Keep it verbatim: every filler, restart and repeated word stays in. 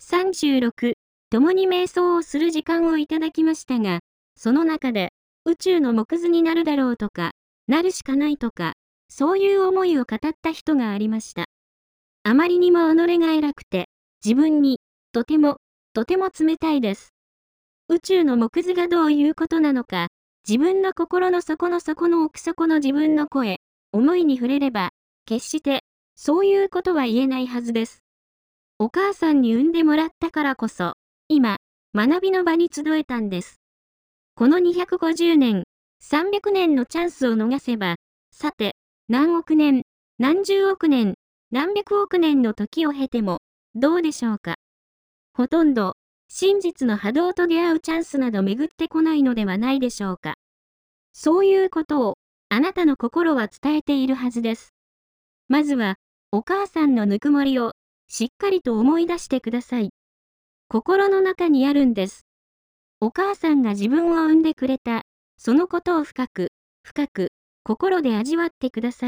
さんじゅうろく、共に瞑想をする時間をいただきましたが、その中で、宇宙の木図になるだろうとか、なるしかないとか、そういう思いを語った人がありました。あまりにも己が偉くて、自分に、とても、とても冷たいです。宇宙の木図がどういうことなのか、自分の心の底の底の奥底の自分の声、思いに触れれば、決して、そういうことは言えないはずです。お母さんに産んでもらったからこそ、今、学びの場に集えたんです。このにひゃくごじゅうねん、さんびゃくねんのチャンスを逃せば、さて、何億年、何十億年、何百億年の時を経ても、どうでしょうか。ほとんど、真実の波動と出会うチャンスなど巡ってこないのではないでしょうか。そういうことを、あなたの心は伝えているはずです。まずは、お母さんのぬくもりを、しっかりと思い出してください。心の中にあるんです。お母さんが自分を産んでくれた、そのことを深く、深く、心で味わってください。